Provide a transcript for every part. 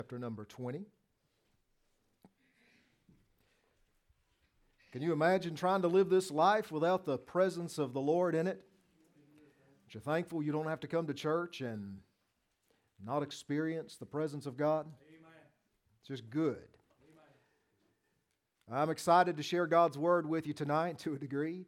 Chapter number 20. Can you imagine trying to live this life without the presence of the Lord in it? Aren't you thankful you don't have to come to church and not experience the presence of God? Amen. It's just good. Amen. I'm excited to share God's Word with you tonight to a degree.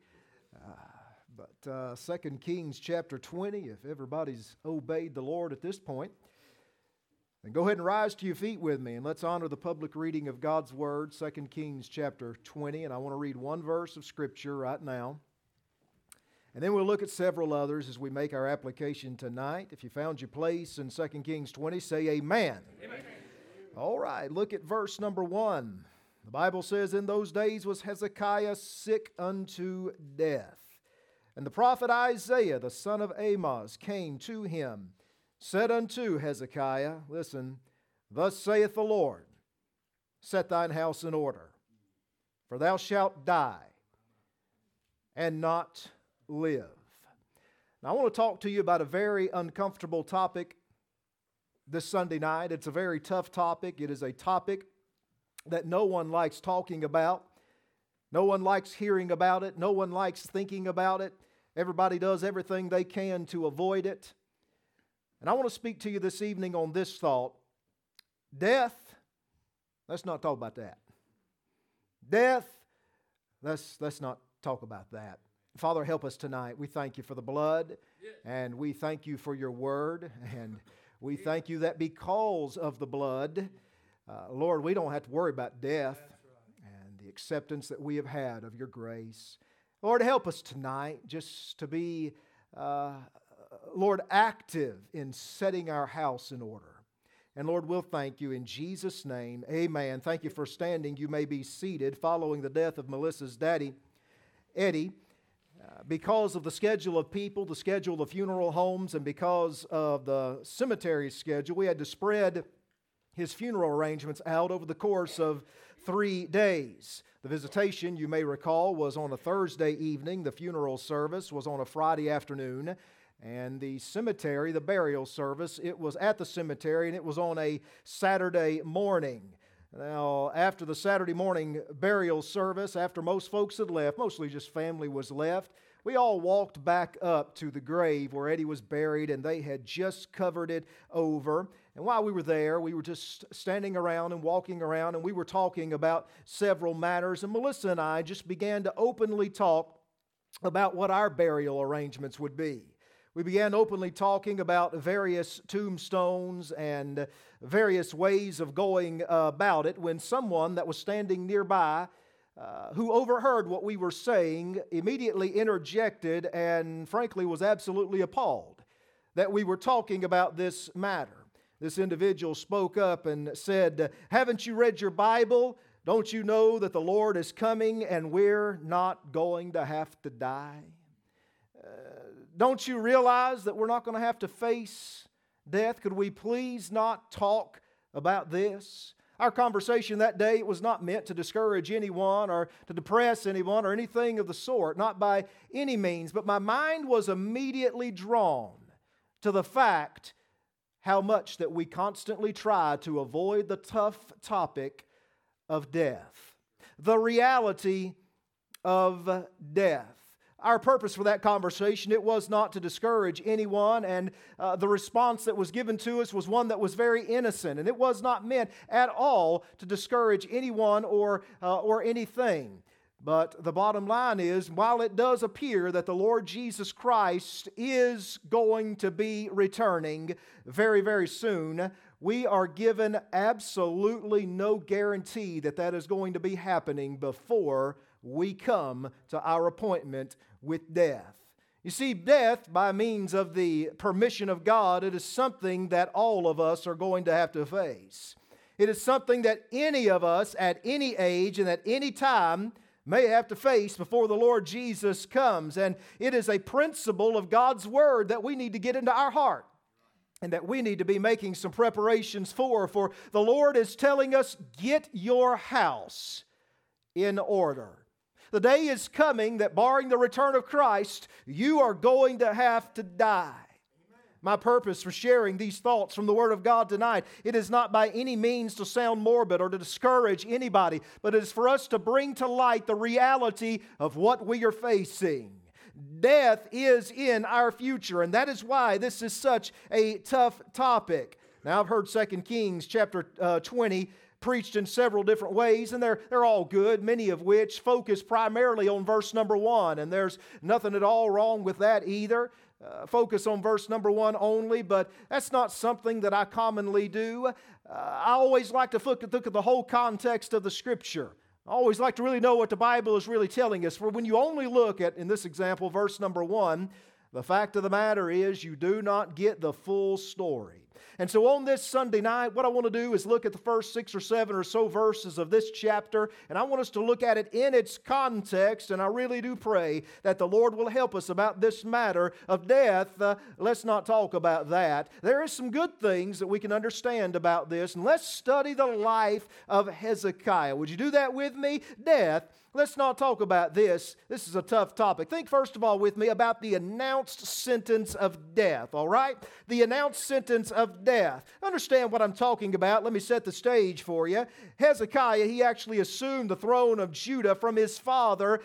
But 2 Kings chapter 20, if everybody's obeyed the Lord at this point, then go ahead and rise to your feet with me, and let's honor the public reading of God's Word, 2 Kings chapter 20, and I want to read one verse of Scripture right now. And then we'll look at several others as we make our application tonight. If you found your place in 2 Kings 20, say amen. Amen. All right, look at verse number 1. The Bible says, "In those days was Hezekiah sick unto death. And the prophet Isaiah, the son of Amoz, came to him, said unto Hezekiah," listen, "Thus saith the Lord, set thine house in order, for thou shalt die and not live." Now, I want to talk to you about a very uncomfortable topic this Sunday night. It's a very tough topic. It is a topic that no one likes talking about. No one likes hearing about it. No one likes thinking about it. Everybody does everything they can to avoid it. And I want to speak to you this evening on this thought. Death, let's not talk about that. Death, let's not talk about that. Father, help us tonight. We thank you for the blood, and we thank you for your word, and we thank you that because of the blood, Lord, we don't have to worry about death and the acceptance that we have had of your grace. Lord, help us tonight just to be, Lord, active in setting our house in order. And Lord, we'll thank you in Jesus' name. Amen. Thank you for standing. You may be seated. Following the death of Melissa's daddy, Eddie, because of the schedule of people, the schedule of funeral homes, and because of the cemetery schedule, we had to spread his funeral arrangements out over the course of 3 days. The visitation, you may recall, was on a Thursday evening. The funeral service was on a Friday afternoon. And the cemetery, the burial service, it was at the cemetery, and it was on a Saturday morning. Now, after the Saturday morning burial service, after most folks had left, mostly just family was left, we all walked back up to the grave where Eddie was buried, and they had just covered it over. And while we were there, we were just standing around and walking around, and we were talking about several matters. And Melissa and I just began to openly talk about what our burial arrangements would be. We began openly talking about various tombstones and various ways of going about it when someone that was standing nearby who overheard what we were saying immediately interjected and frankly was absolutely appalled that we were talking about this matter. This individual spoke up and said, "Haven't you read your Bible? Don't you know that the Lord is coming and we're not going to have to die? Don't you realize that we're not going to have to face death? Could we please not talk about this?" Our conversation that day was not meant to discourage anyone or to depress anyone or anything of the sort, not by any means, but my mind was immediately drawn to the fact how much that we constantly try to avoid the tough topic of death, the reality of death. Our purpose for that conversation, it was not to discourage anyone, and the response that was given to us was one that was very innocent, and it was not meant at all to discourage anyone or anything. But the bottom line is, while it does appear that the Lord Jesus Christ is going to be returning very, very soon, we are given absolutely no guarantee that that is going to be happening before we come to our appointment with death. You see, death, by means of the permission of God, it is something that all of us are going to have to face. It is something that any of us at any age and at any time may have to face before the Lord Jesus comes. And it is a principle of God's Word that we need to get into our heart and that we need to be making some preparations for. For the Lord is telling us, get your house in order. The day is coming that barring the return of Christ, you are going to have to die. My purpose for sharing these thoughts from the Word of God tonight, it is not by any means to sound morbid or to discourage anybody, but it is for us to bring to light the reality of what we are facing. Death is in our future, and that is why this is such a tough topic. Now, I've heard 2 Kings chapter 20 preached in several different ways, and they're all good, many of which focus primarily on verse number 1, and there's nothing at all wrong with that either. Focus on verse number 1 only, but that's not something that I commonly do. I always like to look at the whole context of the Scripture. I always like to really know what the Bible is really telling us. For when you only look at, in this example, verse number 1, the fact of the matter is you do not get the full story. And so on this Sunday night, what I want to do is look at the first 6 or 7 or so verses of this chapter, and I want us to look at it in its context, and I really do pray that the Lord will help us about this matter of death. Let's not talk about that. There is some good things that we can understand about this, and let's study the life of Hezekiah. Would you do that with me? Death. Let's not talk about this. This is a tough topic. Think first of all with me about the announced sentence of death, all right? The announced sentence of death. Understand what I'm talking about. Let me set the stage for you. Hezekiah, he actually assumed the throne of Judah from his father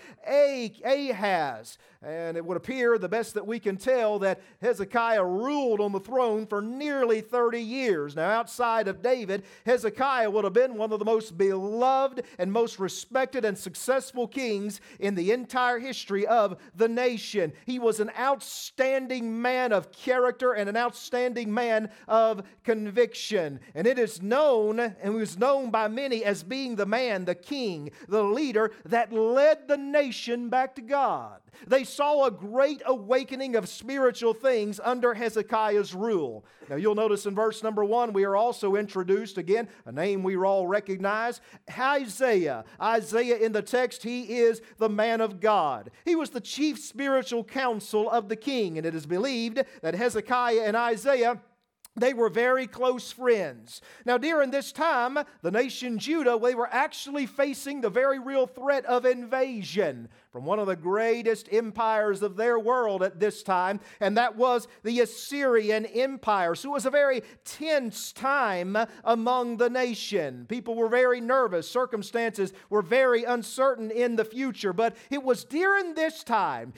Ahaz. And it would appear, the best that we can tell, that Hezekiah ruled on the throne for nearly 30 years. Now, outside of David, Hezekiah would have been one of the most beloved and most respected and successful kings in the entire history of the nation. He was an outstanding man of character and an outstanding man of conviction. And it is known, and was known by many as being the man, the king, the leader that led the nation back to God. They saw a great awakening of spiritual things under Hezekiah's rule. Now you'll notice in verse number 1, we are also introduced, again, a name we all recognize, Isaiah. Isaiah in the text, he is the man of God. He was the chief spiritual counsel of the king, and it is believed that Hezekiah and Isaiah, they were very close friends. Now, during this time, the nation Judah, they were actually facing the very real threat of invasion from one of the greatest empires of their world at this time, and that was the Assyrian Empire. So it was a very tense time among the nation. People were very nervous. Circumstances were very uncertain in the future. But it was during this time,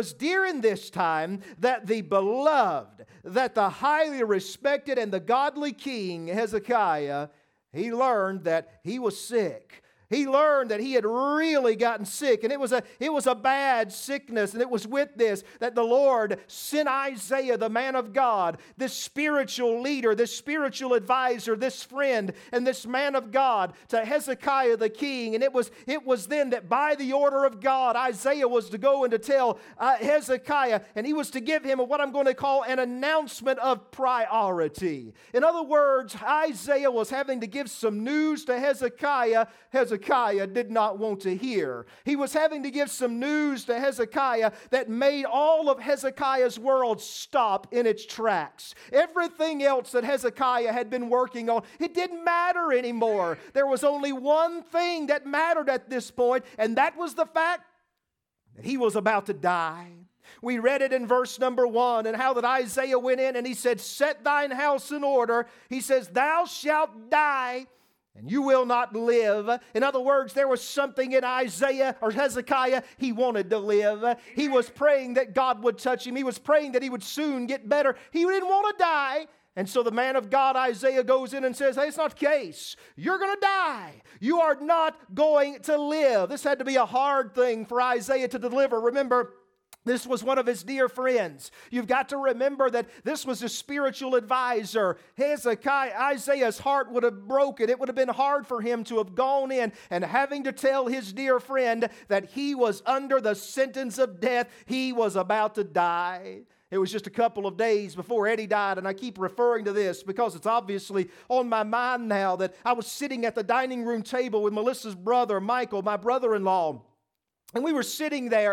that the beloved, that the highly respected and the godly king Hezekiah, he learned that he was sick. He learned that he had really gotten sick, and it was a bad sickness, and it was with this that the Lord sent Isaiah, the man of God, this spiritual leader, this spiritual advisor, this friend, and this man of God to Hezekiah the king. And it was then that by the order of God, Isaiah was to go and to tell Hezekiah, and he was to give him what I'm going to call an announcement of priority. In other words, Isaiah was having to give some news to Hezekiah. Hezekiah did not want to hear. He was having to give some news to Hezekiah that made all of Hezekiah's world stop in its tracks. Everything else that Hezekiah had been working on, it didn't matter anymore. There was only one thing that mattered at this point, and that was the fact that he was about to die. We read it in verse number 1, and how that Isaiah went in and he said, "Set thine house in order." He says, "Thou shalt die, and you will not live." In other words, there was something in Isaiah or Hezekiah. He wanted to live. He was praying that God would touch him. He was praying that he would soon get better. He didn't want to die. And so the man of God, Isaiah, goes in and says, "Hey, it's not the case. You're going to die. You are not going to live." This had to be a hard thing for Isaiah to deliver. Remember, this was one of his dear friends. You've got to remember that this was his spiritual advisor. Hezekiah, Isaiah's heart would have broken. It would have been hard for him to have gone in and having to tell his dear friend that he was under the sentence of death. He was about to die. It was just a couple of days before Eddie died, and I keep referring to this because it's obviously on my mind now that I was sitting at the dining room table with Melissa's brother, Michael, my brother-in-law. And we were sitting there, and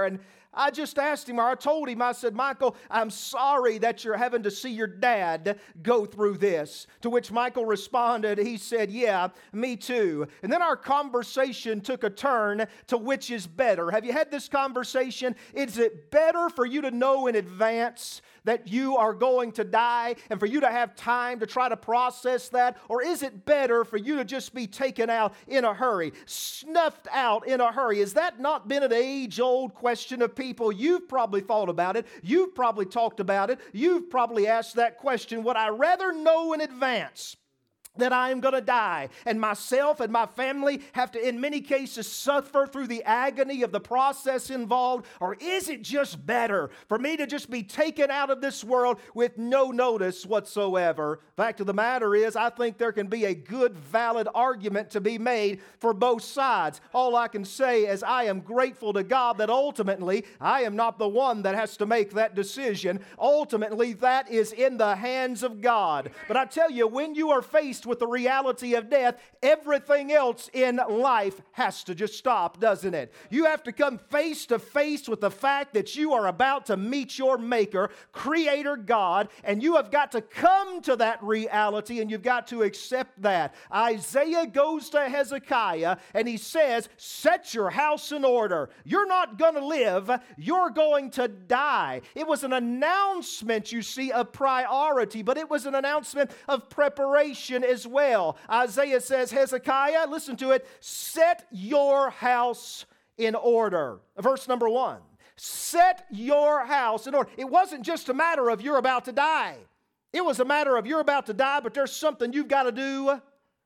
I just asked him, or I told him, I said, Michael, I'm sorry that you're having to see your dad go through this. To which Michael responded, he said, yeah, me too. And then our conversation took a turn to which is better. Have you had this conversation? Is it better for you to know in advance that you are going to die and for you to have time to try to process that? Or is it better for you to just be taken out in a hurry, snuffed out in a hurry? Has that not been an age-old question of people? You've probably thought about it. You've probably talked about it. You've probably asked that question. Would I rather know in advance that I am going to die, and myself and my family have to, in many cases, suffer through the agony of the process involved? Or is it just better for me to just be taken out of this world with no notice whatsoever? Fact of the matter is, I think there can be a good, valid argument to be made for both sides. All I can say is I am grateful to God that ultimately I am not the one that has to make that decision. Ultimately, that is in the hands of God. But I tell you, when you are faced with the reality of death, everything else in life has to just stop, doesn't it? You have to come face to face with the fact that you are about to meet your Maker, Creator God, and you have got to come to that reality, and you've got to accept that. Isaiah goes to Hezekiah and he says, set your house in order. You're not going to live, you're going to die. It was an announcement, you see, of priority, but it was an announcement of preparation as well. Isaiah says, Hezekiah, listen to it, set your house in order. Verse number 1. Set your house in order. It wasn't just a matter of you're about to die. It was a matter of you're about to die, but there's something you've got to do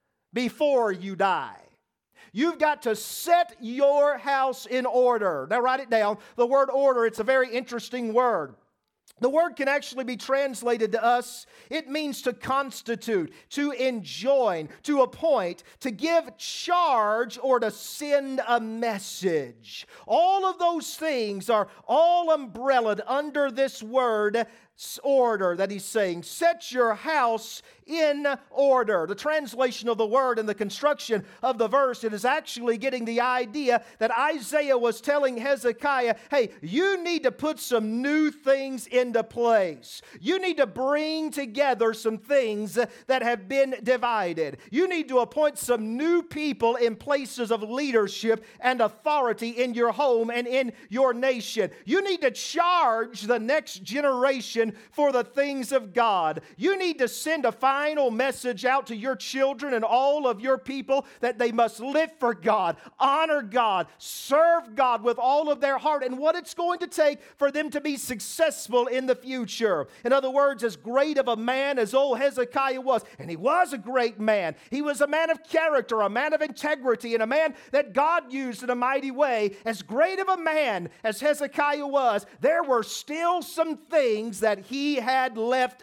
before you die. You've got to set your house in order. Now write it down. The word order, it's a very interesting word. The word can actually be translated to us. It means to constitute, to enjoin, to appoint, to give charge, or to send a message. All of those things are all umbrellaed under this word order that he's saying. Set your house in order. The translation of the word and the construction of the verse, it is actually getting the idea that Isaiah was telling Hezekiah, hey, you need to put some new things into place. You need to bring together some things that have been divided. You need to appoint some new people in places of leadership and authority in your home and in your nation. You need to charge the next generation for the things of God. You need to send a final message out to your children and all of your people that they must live for God, honor God, serve God with all of their heart, and what it's going to take for them to be successful in the future. In other words, as great of a man as old Hezekiah was, and he was a great man, he was a man of character, a man of integrity, and a man that God used in a mighty way. As great of a man as Hezekiah was, there were still some things that he had left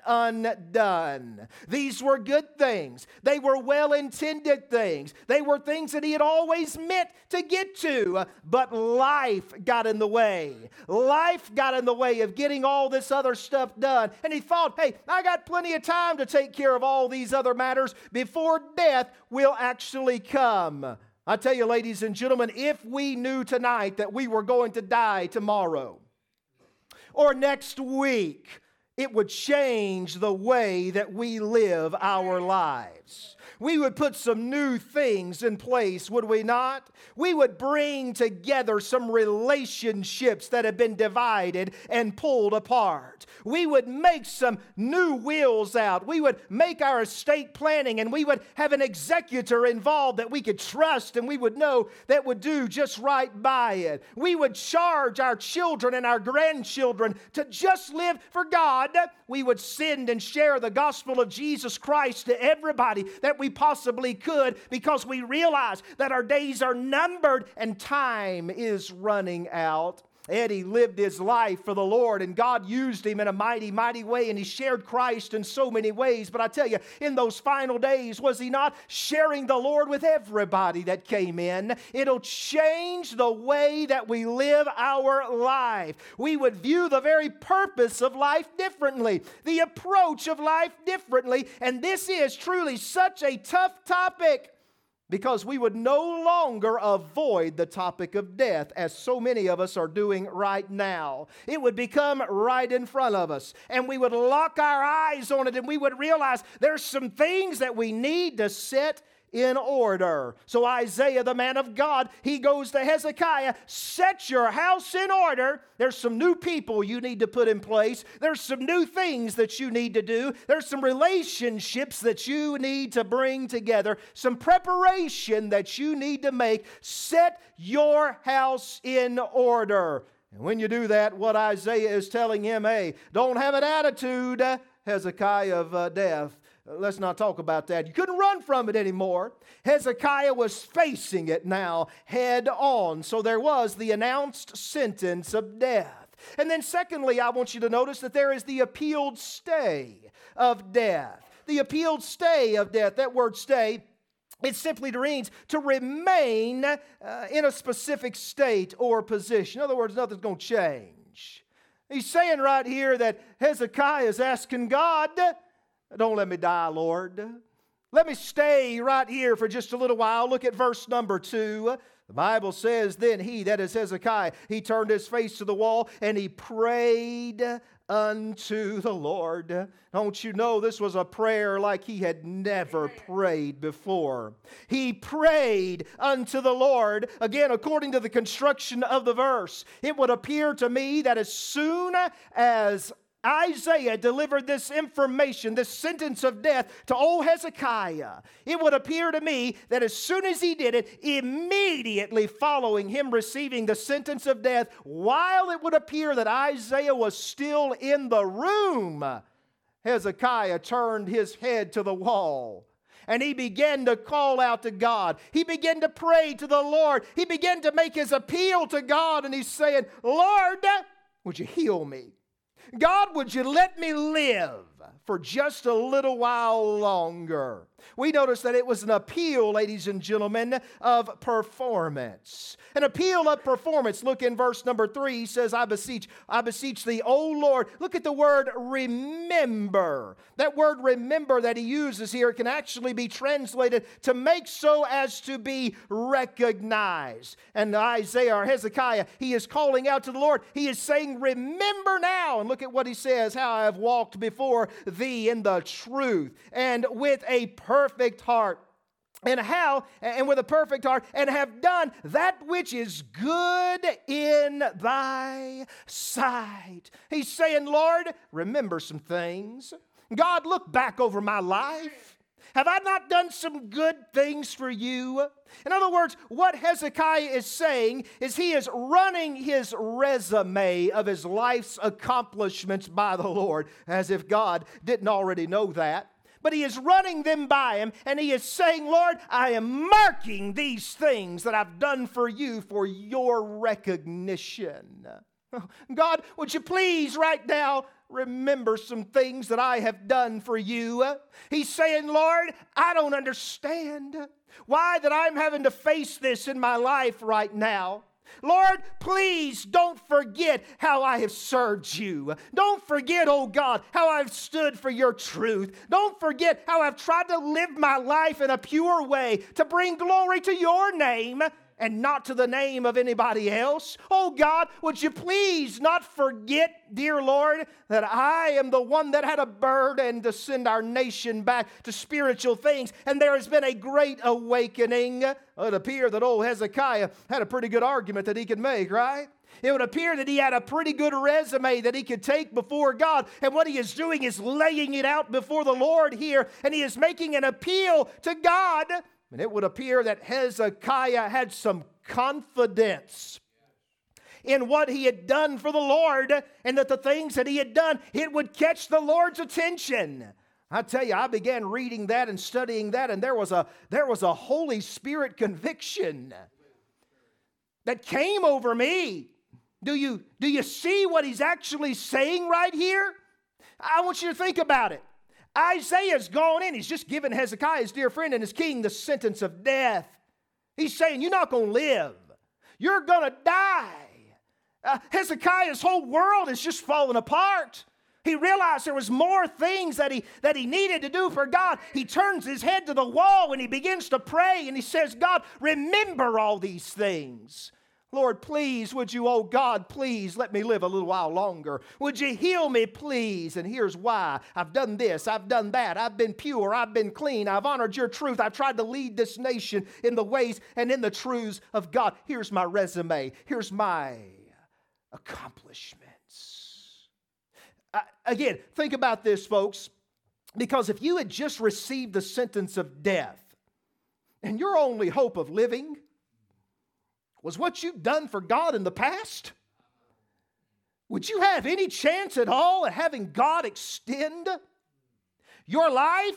undone. These were good things. They were well-intended things. They were things that he had always meant to get to, but life got in the way. Life got in the way of getting all this other stuff done. And he thought, hey, I got plenty of time to take care of all these other matters before death will actually come. I tell you, ladies and gentlemen, if we knew tonight that we were going to die tomorrow or next week, it would change the way that we live our lives. We would put some new things in place, would we not? We would bring together some relationships that have been divided and pulled apart. We would make some new wills out. We would make our estate planning, and we would have an executor involved that we could trust and we would know that would do just right by it. We would charge our children and our grandchildren to just live for God. We would send and share the gospel of Jesus Christ to everybody that we possibly could, because we realize that our days are numbered and time is running out. Eddie lived his life for the Lord, and God used him in a mighty, mighty way, and he shared Christ in so many ways. But I tell you, in those final days, was he not sharing the Lord with everybody that came in? It'll change the way that we live our life. We would view the very purpose of life differently, the approach of life differently, and this is truly such a tough topic, because we would no longer avoid the topic of death, as so many of us are doing right now. It would become right in front of us, and we would lock our eyes on it, and we would realize there's some things that we need to set in order. So Isaiah, the man of God, he goes to Hezekiah, set your house in order. There's some new people you need to put in place. There's some new things that you need to do. There's some relationships that you need to bring together. Some preparation that you need to make. Set your house in order. And when you do that, what Isaiah is telling him, hey, don't have an attitude, Hezekiah, of death. Let's not talk about that. You couldn't run from it anymore. Hezekiah was facing it now head on. So there was the announced sentence of death. And then secondly, I want you to notice that there is the appealed stay of death. The appealed stay of death. That word stay, it simply means to remain in a specific state or position. In other words, nothing's going to change. He's saying right here that Hezekiah is asking God, don't let me die, Lord. Let me stay right here for just a little while. Look at verse number 2. The Bible says, then he, that is Hezekiah, he turned his face to the wall and he prayed unto the Lord. Don't you know this was a prayer like he had never prayed before? He prayed unto the Lord. Again, according to the construction of the verse, it would appear to me that as soon as Isaiah delivered this information, this sentence of death to old Hezekiah, it would appear to me that as soon as he did it, immediately following him receiving the sentence of death, while it would appear that Isaiah was still in the room, Hezekiah turned his head to the wall. And he began to call out to God. He began to pray to the Lord. He began to make his appeal to God. And he's saying, Lord, would you heal me? God, would you let me live for just a little while longer? We notice that it was an appeal, ladies and gentlemen, of performance. An appeal of performance. Look in verse number 3. He says, I beseech thee, O Lord. Look at the word remember. That word remember that he uses here can actually be translated to make so as to be recognized. And Isaiah or Hezekiah, he is calling out to the Lord. He is saying, remember now. And look at what he says, how I have walked before thee in the truth and with a perfect heart. And with a perfect heart, and have done that which is good in thy sight. He's saying, Lord, remember some things. God, look back over my life. Have I not done some good things for you? In other words, what Hezekiah is saying is he is running his resume of his life's accomplishments by the Lord, as if God didn't already know that. But he is running them by him, and he is saying, Lord, I am marking these things that I've done for you for your recognition. God, would you please right now remember some things that I have done for you? He's saying, Lord, I don't understand why that I'm having to face this in my life right now. Lord, please don't forget how I have served you. Don't forget, oh God, how I've stood for your truth. Don't forget how I've tried to live my life in a pure way to bring glory to your name and not to the name of anybody else. Oh God, would you please not forget, dear Lord, that I am the one that had a burden to send our nation back to spiritual things, and there has been a great awakening. It would appear that old Hezekiah had a pretty good argument that he could make, right? It would appear that he had a pretty good resume that he could take before God. And what he is doing is laying it out before the Lord here. And he is making an appeal to God. And it would appear that Hezekiah had some confidence in what he had done for the Lord, and that the things that he had done, it would catch the Lord's attention. I tell you, I began reading that and studying that, and there was a Holy Spirit conviction that came over me. Do you see what he's actually saying right here? I want you to think about it. Isaiah's gone in. He's just given Hezekiah, his dear friend and his king, the sentence of death. He's saying, you're not going to live. You're going to die. Hezekiah's whole world is just falling apart. He realized there was more things that he needed to do for God. He turns his head to the wall and he begins to pray and he says, God, remember all these things. Lord, please, would you, oh God, please let me live a little while longer. Would you heal me, please? And here's why. I've done this, I've done that. I've been pure, I've been clean, I've honored your truth. I've tried to lead this nation in the ways and in the truths of God. Here's my resume. Here's my accomplishments. Again, think about this, folks, because if you had just received the sentence of death and your only hope of living was what you've done for God in the past, would you have any chance at all at having God extend your life?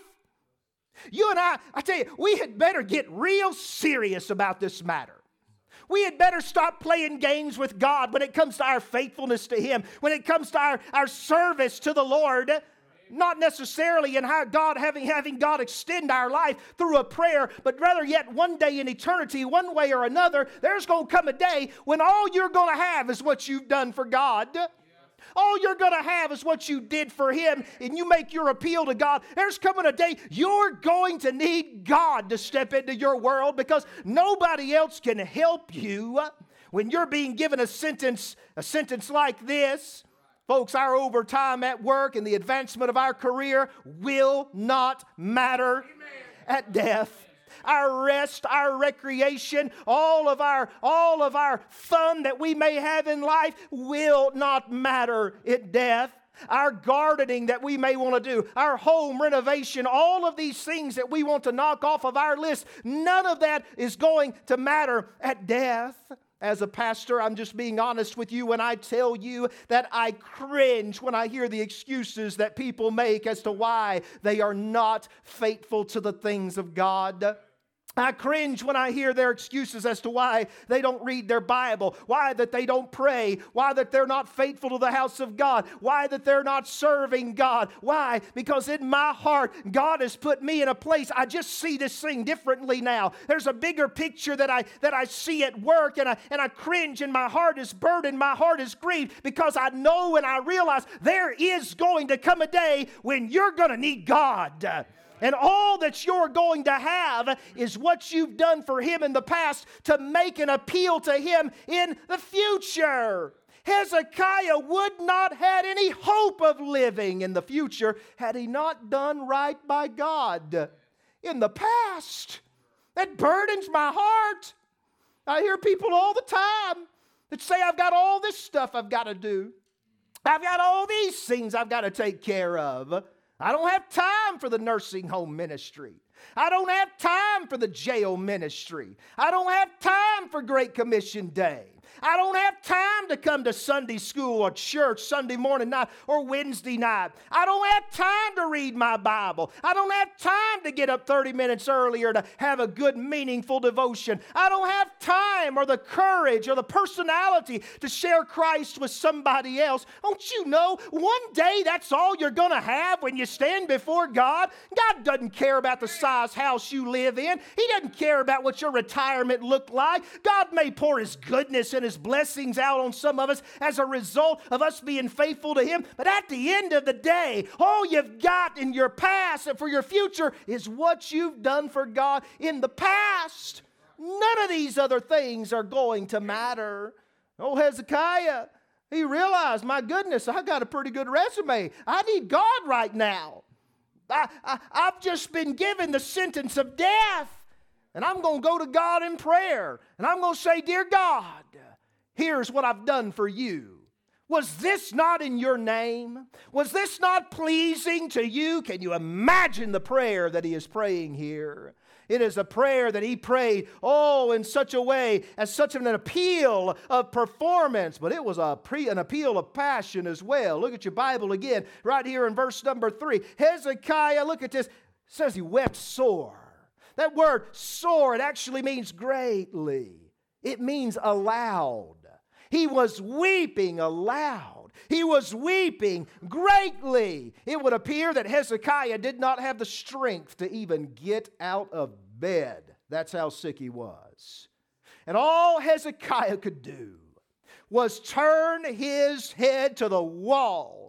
You and I tell you, we had better get real serious about this matter. We had better stop playing games with God when it comes to our faithfulness to Him, when it comes to our service to the Lord. Not necessarily in how God having God extend our life through a prayer, but rather yet one day in eternity, one way or another, there's going to come a day when all you're going to have is what you've done for God. All you're going to have is what you did for Him, and you make your appeal to God. There's coming a day you're going to need God to step into your world because nobody else can help you when you're being given a sentence like this. Folks, our overtime at work and the advancement of our career will not matter at death. Our rest, our recreation, all of our fun that we may have in life will not matter at death. Our gardening that we may want to do, our home renovation, all of these things that we want to knock off of our list, none of that is going to matter at death. As a pastor, I'm just being honest with you when I tell you that I cringe when I hear the excuses that people make as to why they are not faithful to the things of God. I cringe when I hear their excuses as to why they don't read their Bible, why that they don't pray, why that they're not faithful to the house of God, why that they're not serving God. Why? Because in my heart, God has put me in a place, I just see this thing differently now. There's a bigger picture that I see at work, and I cringe, and my heart is burdened, my heart is grieved, because I know and I realize there is going to come a day when you're going to need God. And all that you're going to have is what you've done for Him in the past to make an appeal to Him in the future. Hezekiah would not have any hope of living in the future had he not done right by God in the past. That burdens my heart. I hear people all the time that say, I've got all this stuff I've got to do. I've got all these things I've got to take care of. I don't have time for the nursing home ministry. I don't have time for the jail ministry. I don't have time for Great Commission Day. I don't have time to come to Sunday school or church Sunday morning night or Wednesday night. I don't have time to read my Bible. I don't have time to get up 30 minutes earlier to have a good, meaningful devotion. I don't have time or the courage or the personality to share Christ with somebody else. Don't you know, one day that's all you're going to have when you stand before God? God doesn't care about the size house you live in. He doesn't care about what your retirement looked like. God may pour His goodness and His blessings out on some of us as a result of us being faithful to Him. But at the end of the day, all you've got in your past and for your future is what you've done for God in the past. None of these other things are going to matter. Oh, Hezekiah, he realized, my goodness, I got a pretty good resume. I need God right now. I've just been given the sentence of death. And I'm going to go to God in prayer. And I'm going to say, dear God, here's what I've done for you. Was this not in your name? Was this not pleasing to you? Can you imagine the prayer that he is praying here? It is a prayer that he prayed, in such a way, as such an appeal of performance. But it was an appeal of passion as well. Look at your Bible again, right here in verse number 3. Hezekiah, look at this, says he wept sore. That word sore, it actually means greatly. It means aloud. He was weeping aloud. He was weeping greatly. It would appear that Hezekiah did not have the strength to even get out of bed. That's how sick he was. And all Hezekiah could do was turn his head to the wall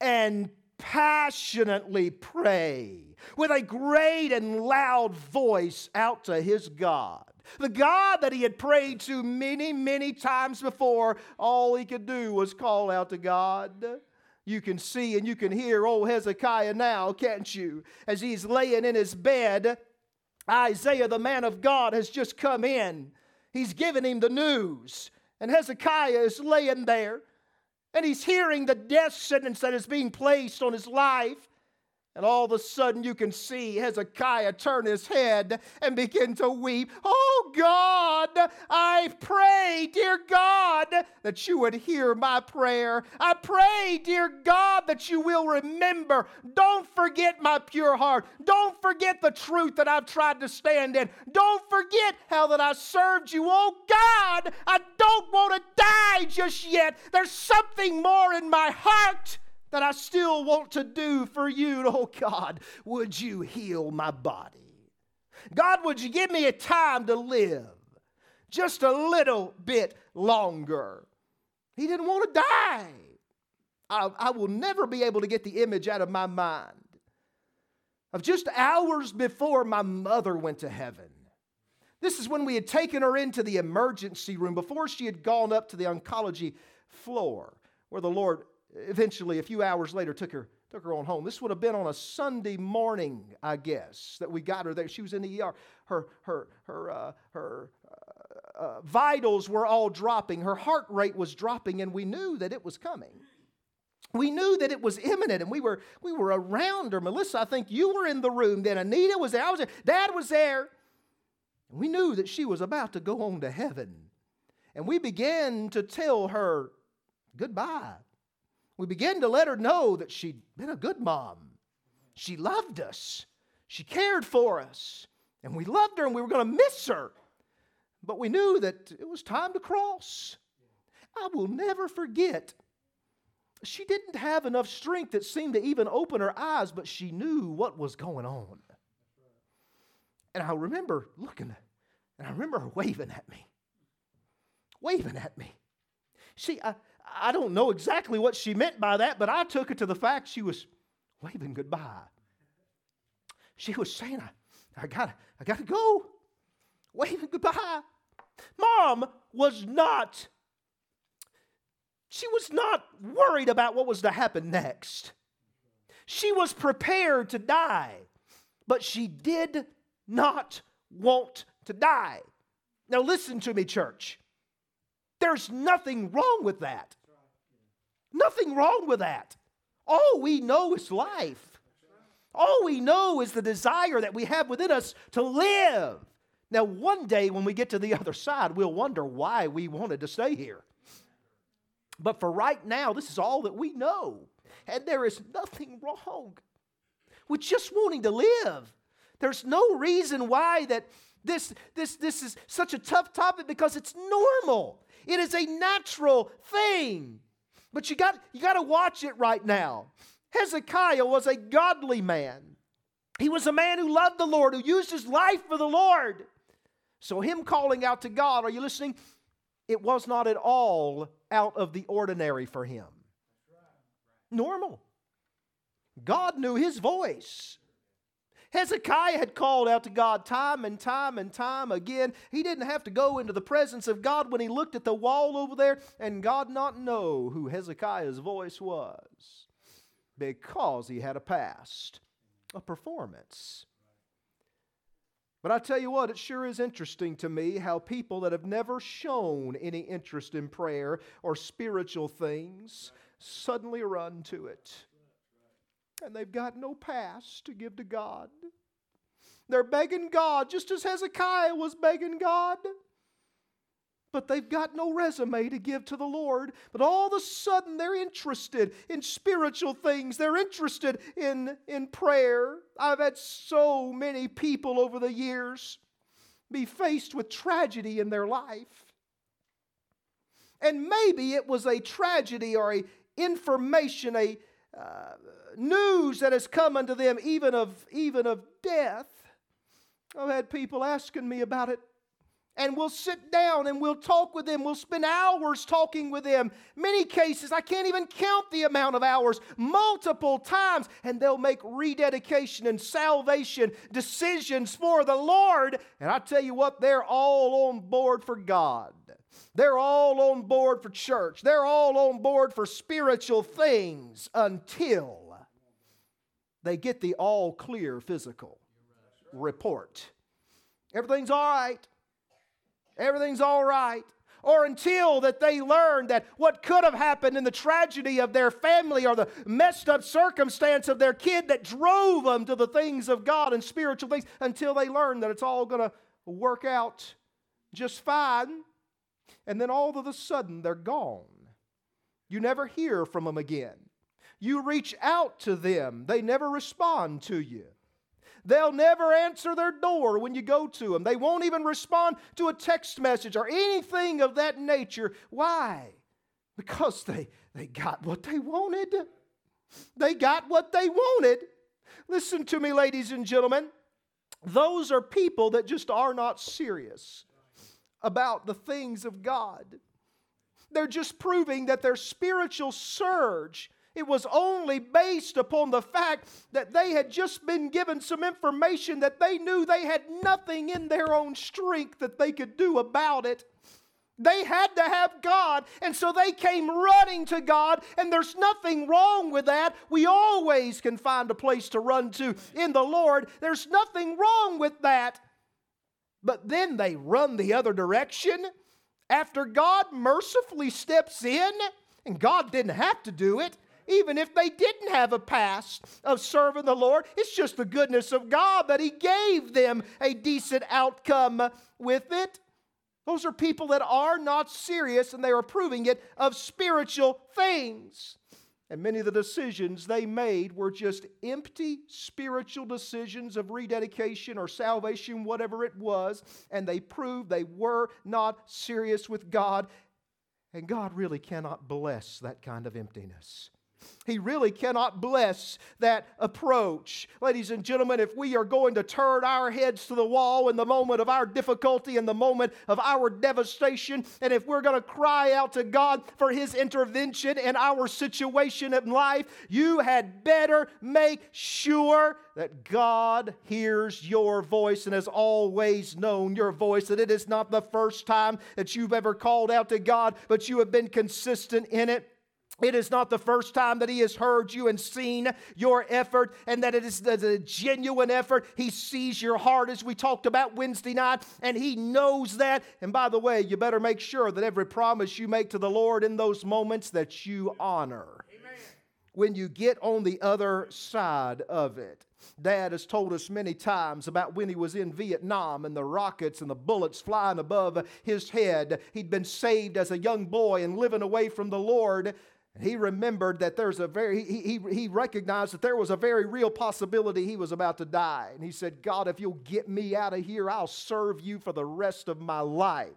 and passionately pray with a great and loud voice out to his God. The God that he had prayed to many, many times before, all he could do was call out to God. You can see and you can hear old Hezekiah now, can't you? As he's laying in his bed, Isaiah, the man of God, has just come in. He's given him the news. And Hezekiah is laying there. And he's hearing the death sentence that is being placed on his life. And all of a sudden you can see Hezekiah turn his head and begin to weep. Oh God, I pray, dear God, that you would hear my prayer. I pray, dear God, that you will remember. Don't forget my pure heart. Don't forget the truth that I've tried to stand in. Don't forget how that I served you. Oh God, I don't want to die just yet. There's something more in my heart that I still want to do for you. Oh God, would you heal my body? God, would you give me a time to live just a little bit longer? He didn't want to die. I will never be able to get the image out of my mind of just hours before my mother went to heaven. This is when we had taken her into the emergency room before she had gone up to the oncology floor, where the Lord eventually, a few hours later, took her on home. This would have been on a Sunday morning, I guess, that we got her there. She was in the ER. Her vitals were all dropping. Her heart rate was dropping, and we knew that it was coming. We knew that it was imminent, and we were around her. Melissa, I think you were in the room then. Anita was there. I was there. Dad was there. And we knew that she was about to go on to heaven. And we began to tell her goodbye. We began to let her know that she'd been a good mom. She loved us. She cared for us. And we loved her and we were going to miss her. But we knew that it was time to cross. I will never forget. She didn't have enough strength that seemed to even open her eyes, but she knew what was going on. And I remember looking, and I remember her waving at me. Waving at me. See, I don't know exactly what she meant by that, but I took it to the fact she was waving goodbye. She was saying, I gotta go. Waving goodbye. Mom was not worried about what was to happen next. She was prepared to die, but she did not want to die. Now listen to me, church. There's nothing wrong with that. Nothing wrong with that. All we know is life. All we know is the desire that we have within us to live. Now, one day when we get to the other side, we'll wonder why we wanted to stay here. But for right now, this is all that we know. And there is nothing wrong with just wanting to live. There's no reason why that this is such a tough topic, because it's normal. It is a natural thing. But you got to watch it right now. Hezekiah was a godly man. He was a man who loved the Lord, who used his life for the Lord. So him calling out to God, are you listening? It was not at all out of the ordinary for him. Normal. God knew his voice. Hezekiah had called out to God time and time and time again. He didn't have to go into the presence of God when he looked at the wall over there and God not know who Hezekiah's voice was, because he had a past, a performance. But I tell you what, it sure is interesting to me how people that have never shown any interest in prayer or spiritual things suddenly run to it. And they've got no past to give to God. They're begging God just as Hezekiah was begging God. But they've got no resume to give to the Lord. But all of a sudden they're interested in spiritual things. They're interested in prayer. I've had so many people over the years be faced with tragedy in their life. And maybe it was a tragedy or a information, a news that has come unto them even of death. I've had people asking me about it. And we'll sit down and we'll talk with them. We'll spend hours talking with them. Many cases, I can't even count the amount of hours, multiple times. And they'll make rededication and salvation decisions for the Lord. And I tell you what, they're all on board for God. They're all on board for church. They're all on board for spiritual things until they get the all clear physical report. Everything's all right. Everything's all right. Or until that they learn that what could have happened in the tragedy of their family or the messed up circumstance of their kid that drove them to the things of God and spiritual things, until they learn that it's all going to work out just fine. And then all of a sudden they're gone. You never hear from them again. You reach out to them. They never respond to you. They'll never answer their door when you go to them. They won't even respond to a text message or anything of that nature. Why? Because they got what they wanted. They got what they wanted. Listen to me, ladies and gentlemen. Those are people that just are not serious about the things of God. They're just proving that their spiritual surge, it was only based upon the fact that they had just been given some information that they knew they had nothing in their own strength that they could do about it. They had to have God, and so they came running to God, and there's nothing wrong with that. We always can find a place to run to in the Lord. There's nothing wrong with that. But then they run the other direction after God mercifully steps in, and God didn't have to do it. Even if they didn't have a past of serving the Lord, it's just the goodness of God that He gave them a decent outcome with it. Those are people that are not serious, and they are proving it of spiritual things. And many of the decisions they made were just empty spiritual decisions of rededication or salvation, whatever it was, and they proved they were not serious with God. And God really cannot bless that kind of emptiness. He really cannot bless that approach. Ladies and gentlemen, if we are going to turn our heads to the wall in the moment of our difficulty, in the moment of our devastation, and if we're going to cry out to God for His intervention in our situation in life, you had better make sure that God hears your voice and has always known your voice, that it is not the first time that you've ever called out to God, but you have been consistent in it. It is not the first time that He has heard you and seen your effort, and that it is a genuine effort. He sees your heart, as we talked about Wednesday night, and He knows that. And by the way, you better make sure that every promise you make to the Lord in those moments that you honor. Amen. When you get on the other side of it. Dad has told us many times about when he was in Vietnam and the rockets and the bullets flying above his head. He'd been saved as a young boy and living away from the Lord. He remembered that he recognized that there was a very real possibility he was about to die. And he said, God, if you'll get me out of here, I'll serve you for the rest of my life.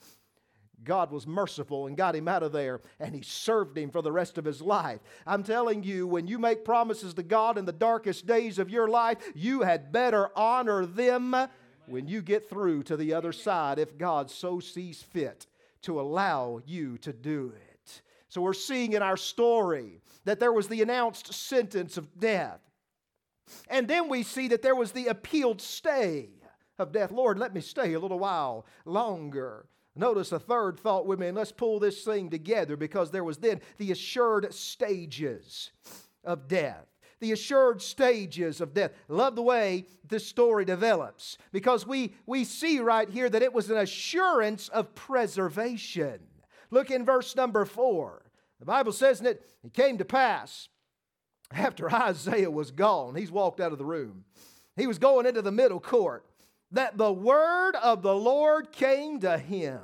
God was merciful and got him out of there, and He served him for the rest of his life. I'm telling you, when you make promises to God in the darkest days of your life, you had better honor them when you get through to the other side, if God so sees fit to allow you to do it. So we're seeing in our story that there was the announced sentence of death. And then we see that there was the appealed stay of death. Lord, let me stay a little while longer. Notice a third thought with me, and let's pull this thing together, because there was then the assured stages of death. The assured stages of death. I love the way this story develops, because we see right here that it was an assurance of preservation. Look in verse number 4. The Bible says that it came to pass after Isaiah was gone. He's walked out of the room. He was going into the middle court, that the word of the Lord came to him.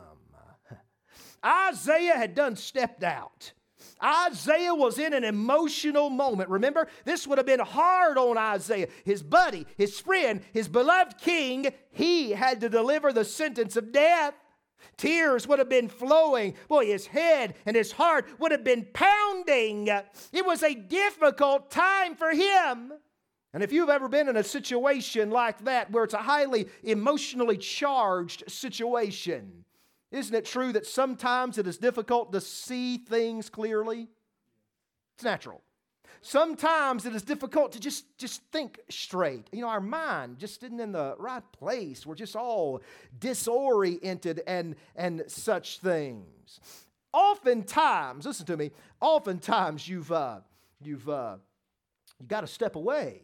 Isaiah had done stepped out. Isaiah was in an emotional moment. Remember, this would have been hard on Isaiah. His buddy, his friend, his beloved king, he had to deliver the sentence of death. Tears would have been flowing. Boy, his head and his heart would have been pounding. It was a difficult time for him. And if you've ever been in a situation like that where it's a highly emotionally charged situation, isn't it true that sometimes it is difficult to see things clearly? It's natural. Sometimes it is difficult to just think straight. You know, our mind just isn't in the right place. We're just all disoriented and such things. Oftentimes, listen to me, oftentimes you've got to step away.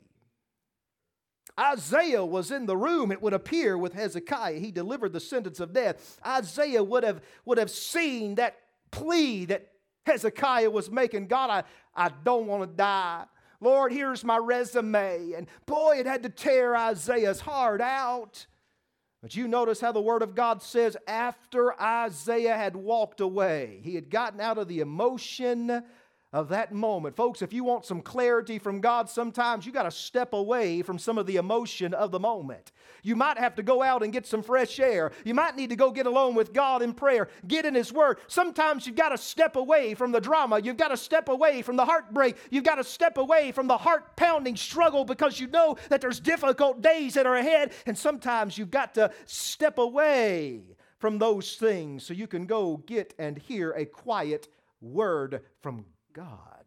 Isaiah was in the room, it would appear, with Hezekiah. He delivered the sentence of death. Isaiah would have seen that plea that Hezekiah was making. God, I don't want to die. Lord, here's my resume. And boy, it had to tear Isaiah's heart out. But you notice how the Word of God says after Isaiah had walked away, he had gotten out of the emotion of that moment. Folks, if you want some clarity from God, sometimes you got to step away from some of the emotion of the moment. You might have to go out and get some fresh air. You might need to go get alone with God in prayer. Get in His Word. Sometimes you've got to step away from the drama. You've got to step away from the heartbreak. You've got to step away from the heart-pounding struggle because you know that there's difficult days that are ahead. And sometimes you've got to step away from those things so you can go get and hear a quiet word from God,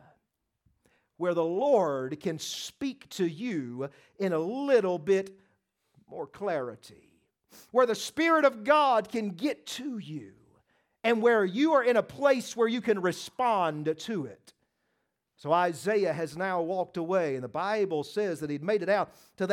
where the Lord can speak to you in a little bit more clarity, where the Spirit of God can get to you, and where you are in a place where you can respond to it. So Isaiah has now walked away, and the Bible says that he'd made it out to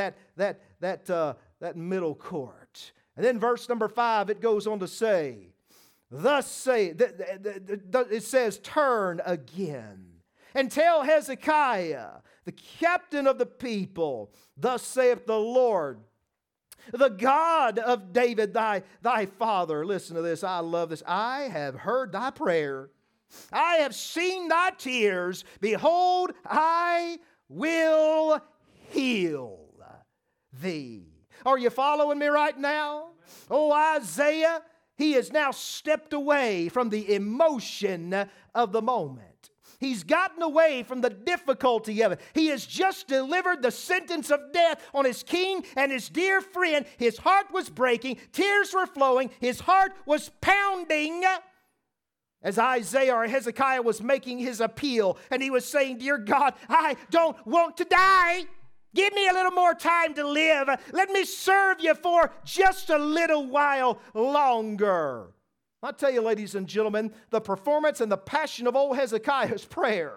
that middle court. And then verse number 5, it goes on to say, thus say, it says, turn again and tell Hezekiah, the captain of the people, thus saith the Lord, the God of David thy father. Listen to this, I love this. I have heard thy prayer. I have seen thy tears. Behold, I will heal thee. Are you following me right now? Oh, Isaiah, he has now stepped away from the emotion of the moment. He's gotten away from the difficulty of it. He has just delivered the sentence of death on his king and his dear friend. His heart was breaking. Tears were flowing. His heart was pounding as Isaiah or Hezekiah was making his appeal. And he was saying, dear God, I don't want to die. Give me a little more time to live. Let me serve you for just a little while longer. I tell you, ladies and gentlemen, the performance and the passion of old Hezekiah's prayer,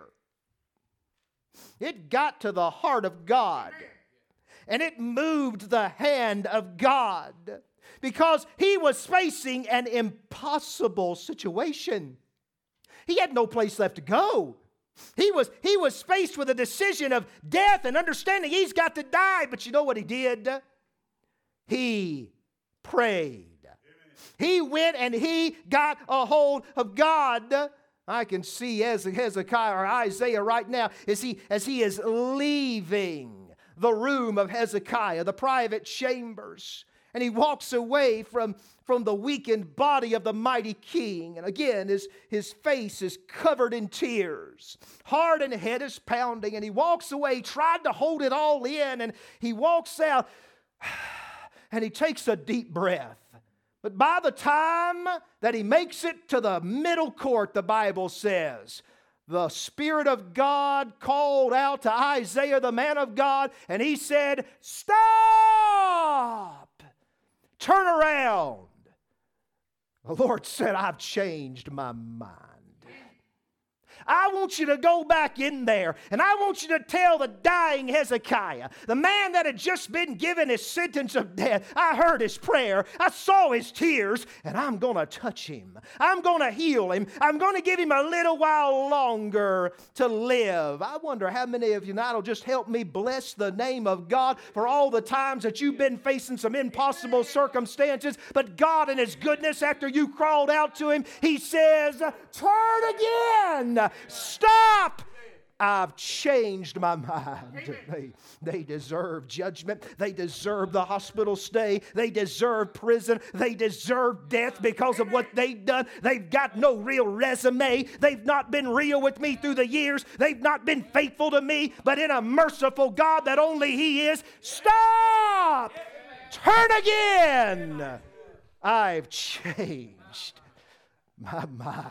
it got to the heart of God. And it moved the hand of God because he was facing an impossible situation. He had no place left to go. He was faced with a decision of death and understanding he's got to die. But you know what he did? He prayed. He went and he got a hold of God. I can see Hezekiah or Isaiah right now as he is leaving the room of Hezekiah, the private chambers. And he walks away from the weakened body of the mighty king. And again, his face is covered in tears. Heart and head is pounding. And he walks away, tried to hold it all in. And he walks out and he takes a deep breath. But by the time that he makes it to the middle court, the Bible says, the Spirit of God called out to Isaiah, the man of God, and he said, stop! Turn around. The Lord said, I've changed my mind. I want you to go back in there and I want you to tell the dying Hezekiah, the man that had just been given his sentence of death, I heard his prayer, I saw his tears, and I'm going to touch him. I'm going to heal him. I'm going to give him a little while longer to live. I wonder how many of you now will just help me bless the name of God for all the times that you've been facing some impossible circumstances, but God in His goodness, after you crawled out to Him, He says, turn again. Stop. I've changed my mind. They deserve judgment. They deserve the hospital stay. They deserve prison. They deserve death because of what they've done. They've got no real resume. They've not been real with me through the years. They've not been faithful to me. But in a merciful God that only He is, stop! Turn again! I've changed my mind.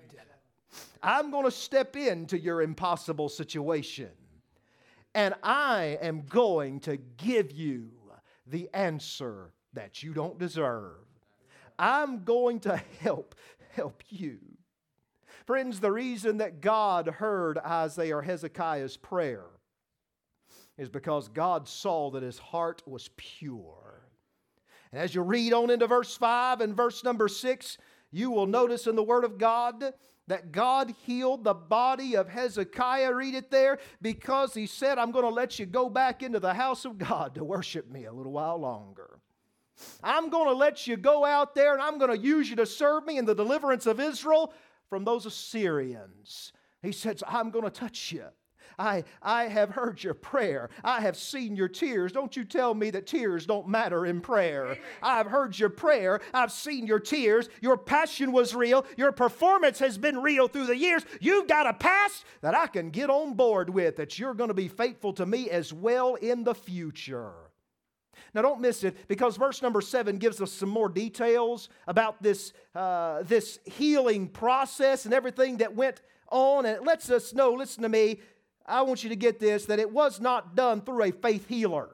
I'm going to step into your impossible situation, and I am going to give you the answer that you don't deserve. I'm going to help you. Friends, the reason that God heard Isaiah or Hezekiah's prayer is because God saw that his heart was pure. And as you read on into verse 5 and verse number 6, you will notice in the Word of God that God healed the body of Hezekiah. Read it there. Because He said, I'm going to let you go back into the house of God to worship me a little while longer. I'm going to let you go out there and I'm going to use you to serve me in the deliverance of Israel from those Assyrians. He says, I'm going to touch you. I have heard your prayer. I have seen your tears. Don't you tell me that tears don't matter in prayer. I've heard your prayer. I've seen your tears. Your passion was real. Your performance has been real through the years. You've got a past that I can get on board with, that you're going to be faithful to me as well in the future. Now don't miss it, because verse number 7 gives us some more details about this healing process and everything that went on. And it lets us know, listen to me, I want you to get this, that it was not done through a faith healer.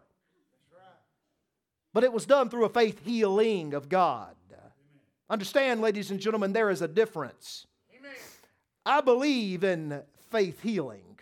But it was done through a faith healing of God. Understand, ladies and gentlemen, there is a difference. I believe in faith healing.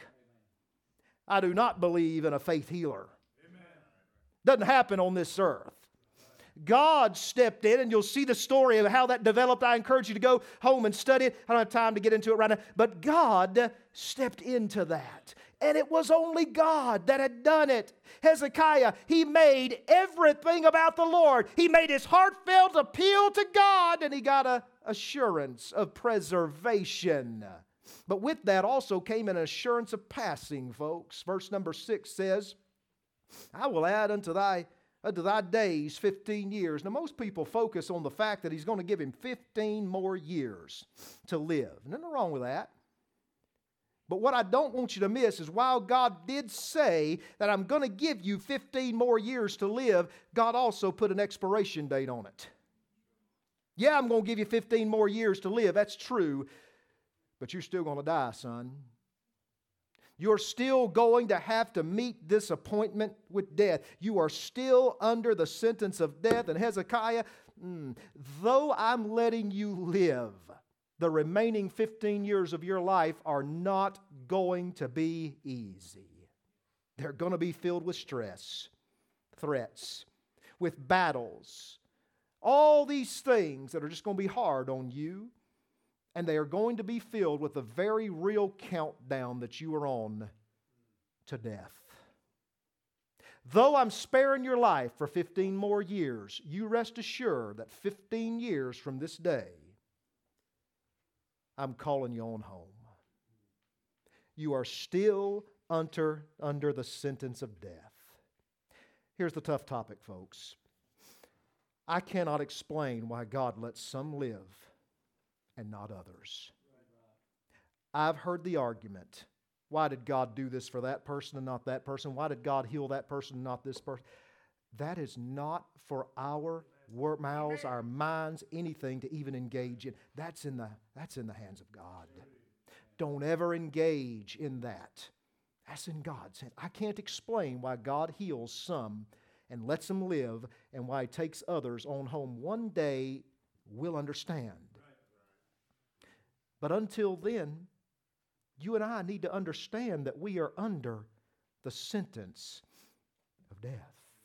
I do not believe in a faith healer. Doesn't happen on this earth. God stepped in, and you'll see the story of how that developed. I encourage you to go home and study it. I don't have time to get into it right now. But God stepped into that. And it was only God that had done it. Hezekiah, he made everything about the Lord. He made his heartfelt appeal to God, and he got an assurance of preservation. But with that also came an assurance of passing, folks. Verse number 6 says, I will add unto thy days 15 years. Now, most people focus on the fact that He's going to give him 15 more years to live. Nothing wrong with that. But what I don't want you to miss is, while God did say that I'm going to give you 15 more years to live, God also put an expiration date on it. Yeah, I'm going to give you 15 more years to live. That's true. But you're still going to die, son. You're still going to have to meet this appointment with death. You are still under the sentence of death. And Hezekiah, though I'm letting you live, the remaining 15 years of your life are not going to be easy. They're going to be filled with stress, threats, with battles, all these things that are just going to be hard on you. And they are going to be filled with a very real countdown that you are on to death. Though I'm sparing your life for 15 more years, you rest assured that 15 years from this day, I'm calling you on home. You are still under the sentence of death. Here's the tough topic, folks. I cannot explain why God lets some live and not others. I've heard the argument, why did God do this for that person and not that person? Why did God heal that person and not this person? That is not for our mouths, our minds, anything to even engage in. That's in the hands of God. Don't ever engage in that. That's in God's hands. I can't explain why God heals some and lets them live, and why He takes others on home. One day we'll understand. But until then, you and I need to understand that we are under the sentence of death.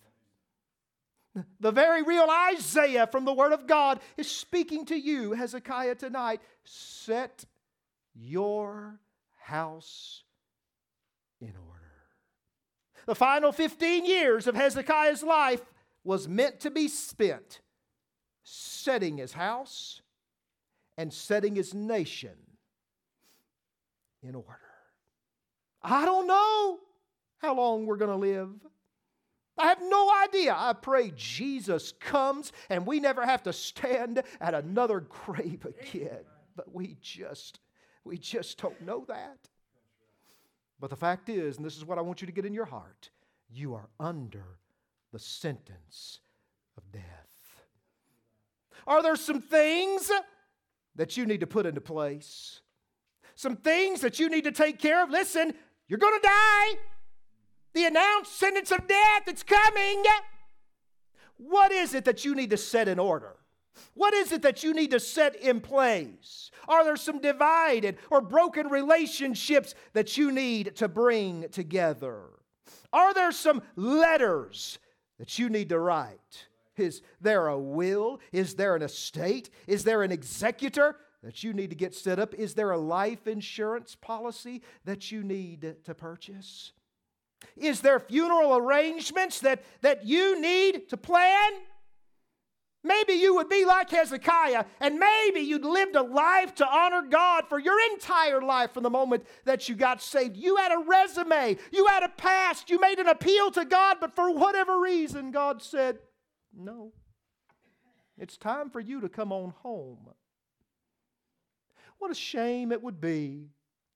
The very real Isaiah from the Word of God is speaking to you, Hezekiah, tonight. Set your house in order. The final 15 years of Hezekiah's life was meant to be spent setting his house and setting his nation in order. I don't know how long we're going to live. I have no idea. I pray Jesus comes and we never have to stand at another grave again. But we just don't know that. But the fact is, and this is what I want you to get in your heart, you are under the sentence of death. Are there some things that you need to put into place? Some things that you need to take care of? Listen, you're going to die. The announced sentence of death, it's coming. What is it that you need to set in order? What is it that you need to set in place? Are there some divided or broken relationships that you need to bring together? Are there some letters that you need to write? Is there a will? Is there an estate? Is there an executor that you need to get set up? Is there a life insurance policy that you need to purchase? Is there funeral arrangements that you need to plan? Maybe you would be like Hezekiah, and maybe you'd lived a life to honor God for your entire life from the moment that you got saved. You had a resume, you had a past, you made an appeal to God, but for whatever reason, God said, no, it's time for you to come on home. What a shame it would be.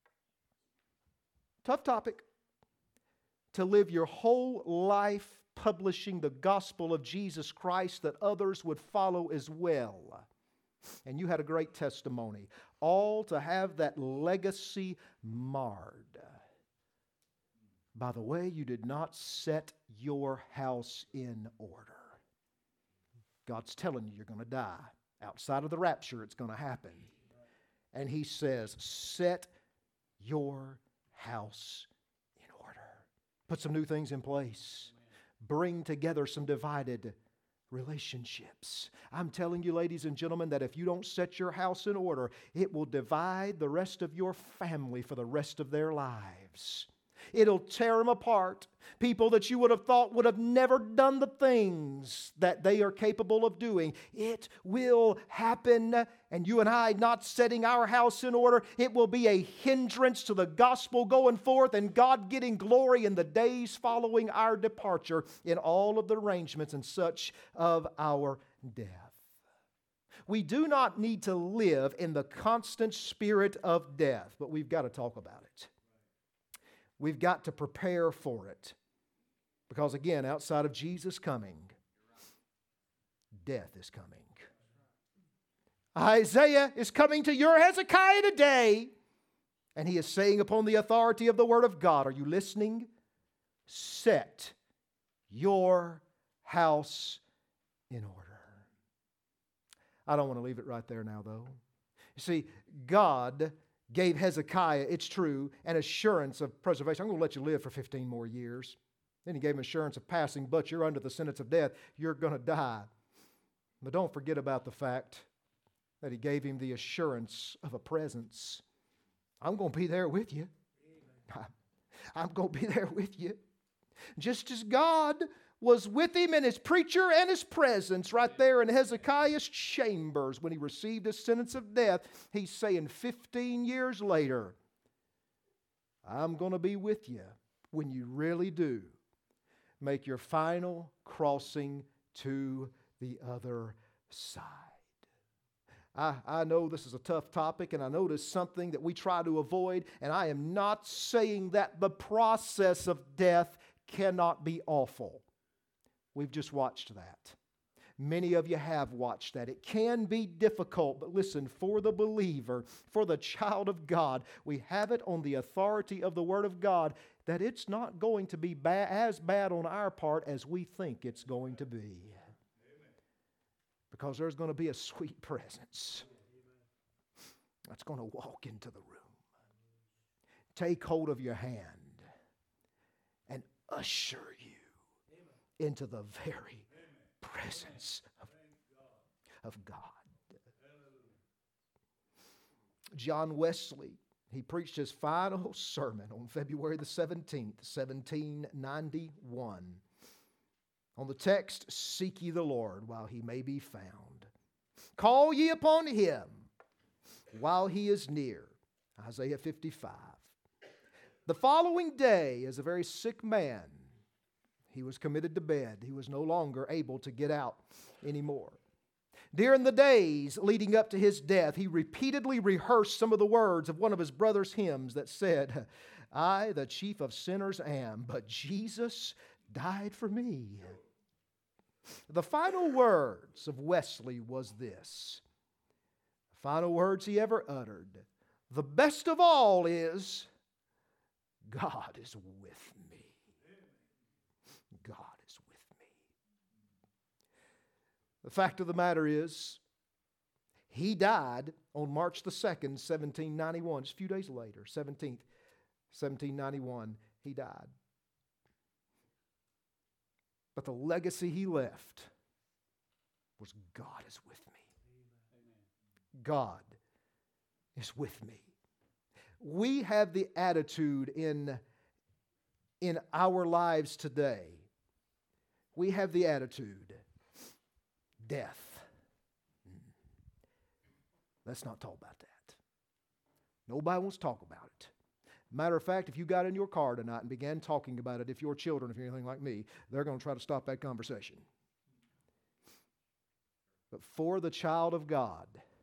Tough topic. To live your whole life publishing the gospel of Jesus Christ that others would follow as well. And you had a great testimony. All to have that legacy marred by the way you did not set your house in order. God's telling you you're going to die. Outside of the rapture, it's going to happen. And He says, set your house in order. Put some new things in place. Bring together some divided relationships. I'm telling you, ladies and gentlemen, that if you don't set your house in order, it will divide the rest of your family for the rest of their lives. It'll tear them apart. People that you would have thought would have never done the things that they are capable of doing. It will happen. And you and I not setting our house in order, it will be a hindrance to the gospel going forth and God getting glory in the days following our departure in all of the arrangements and such of our death. We do not need to live in the constant spirit of death, but we've got to talk about it. We've got to prepare for it. Because again, outside of Jesus coming, death is coming. Isaiah is coming to your Hezekiah today, and he is saying upon the authority of the Word of God, are you listening? Set your house in order. I don't want to leave it right there now, though. You see, God gave Hezekiah, it's true, an assurance of preservation. I'm going to let you live for 15 more years. Then He gave him assurance of passing, but you're under the sentence of death. You're going to die. But don't forget about the fact that He gave him the assurance of a presence. I'm going to be there with you. I'm going to be there with you. Just as God was with him in his preacher and his presence right there in Hezekiah's chambers when he received his sentence of death, He's saying 15 years later, I'm going to be with you when you really do make your final crossing to the other side. I know this is a tough topic, and I know it's something that we try to avoid, and I am not saying that the process of death cannot be awful. We've just watched that. Many of you have watched that. It can be difficult, but listen, for the believer, for the child of God, we have it on the authority of the Word of God that it's not going to be as bad on our part as we think it's going to be. Because there's going to be a sweet presence that's going to walk into the room, take hold of your hand, and usher you into the very presence of God. John Wesley, he preached his final sermon on February the 17th, 1791. On the text, seek ye the Lord while He may be found. Call ye upon Him while He is near. Isaiah 55. The following day, as a very sick man, he was committed to bed. He was no longer able to get out anymore. During the days leading up to his death, he repeatedly rehearsed some of the words of one of his brother's hymns that said, I, the chief of sinners am, but Jesus died for me. The final words of Wesley was this. The final words he ever uttered. The best of all is, God is with me. God is with me. The fact of the matter is, he died on March the 2nd, 1791. Just a few days later, 17th, 1791, he died. But the legacy he left was God is with me. God is with me. We have the attitude in our lives today. We have the attitude, death. Let's not talk about that. Nobody wants to talk about it. Matter of fact, if you got in your car tonight and began talking about it, if your children, if you're anything like me, they're going to try to stop that conversation. But for the child of God,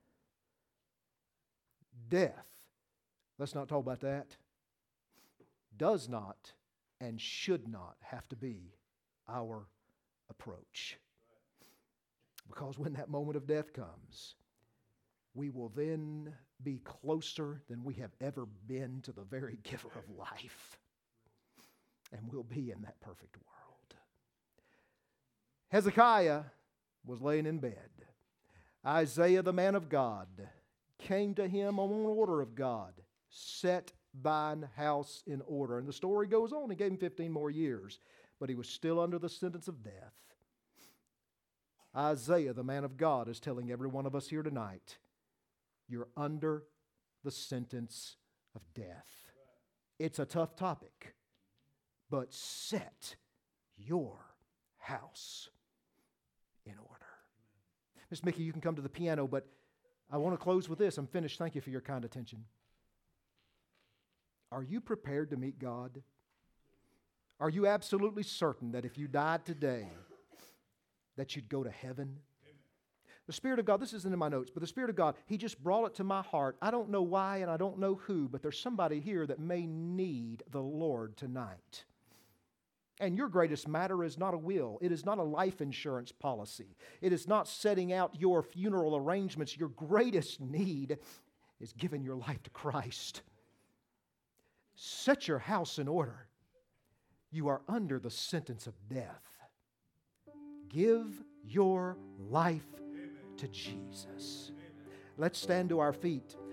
death, let's not talk about that, does not and should not have to be our approach. Because when that moment of death comes, we will then be closer than we have ever been to the very giver of life. And we'll be in that perfect world. Hezekiah was laying in bed. Isaiah, the man of God, came to him on an order of God. Set thine house in order. And the story goes on. He gave him 15 more years, but he was still under the sentence of death. Isaiah, the man of God, is telling every one of us here tonight, you're under the sentence of death. It's a tough topic, but set your house in order. Miss Mickey, you can come to the piano, but I want to close with this. I'm finished. Thank you for your kind attention. Are you prepared to meet God? Are you absolutely certain that if you died today, that you'd go to heaven? The Spirit of God, this isn't in my notes, but the Spirit of God, He just brought it to my heart. I don't know why and I don't know who, but there's somebody here that may need the Lord tonight. And your greatest matter is not a will. It is not a life insurance policy. It is not setting out your funeral arrangements. Your greatest need is giving your life to Christ. Set your house in order. You are under the sentence of death. Give your life to Jesus. Let's stand to our feet.